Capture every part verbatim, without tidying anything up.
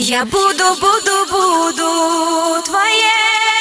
Я буду, буду, буду твоей.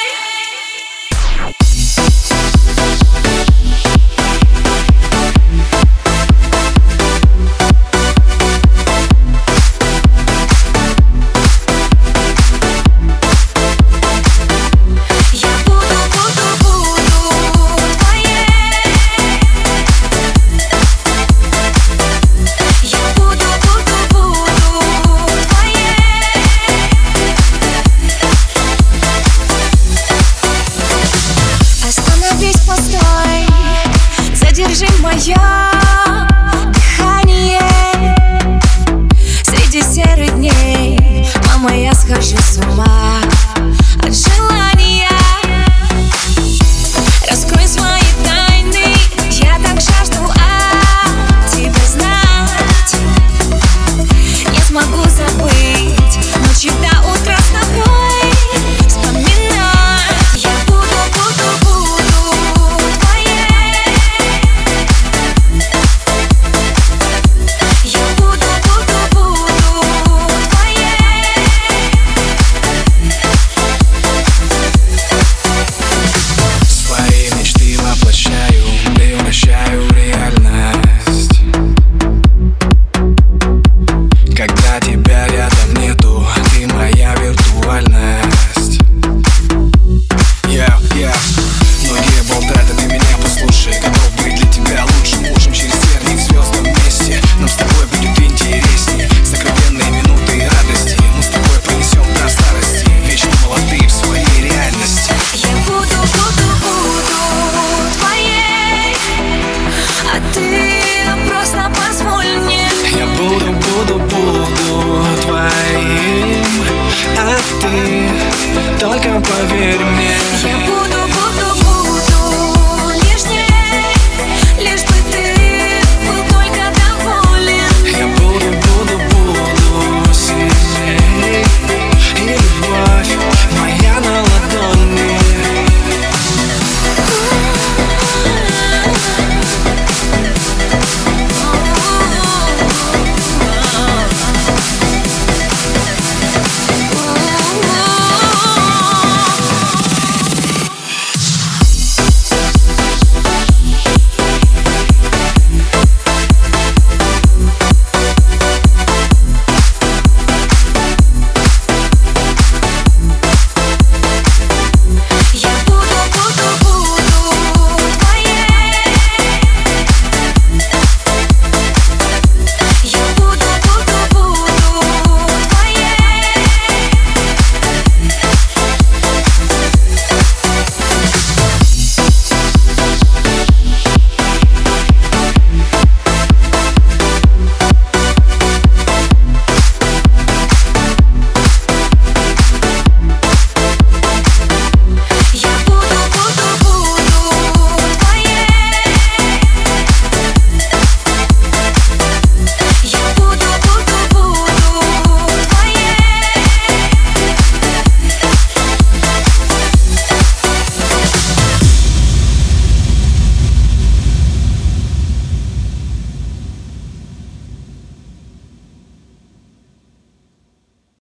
Постой, задержи мое дыхание. Среди серых дней, мама, я схожу с ума от желания. Раскрой свои тайны, я так жажду от тебя знать. Не смогу забыть ночи до утра с тобой вспоминать. Я буду, буду, буду превращаю в реальность. Когда тебя рядом нету, ты моя виртуальность. Yeah, yeah. Многие болтают, а ты меня послушай. Готов быть для тебя лучшим мужем через тернии к звездам вместе. Нам с тобой будет интересней. Сокровенные минуты и радости мы с тобой пронесем до старости, вечно молодые в своей реальности. Я буду, буду, буду твоей, а ты просто позволь мне. Я буду, буду, буду твоим, а ты только поверь мне.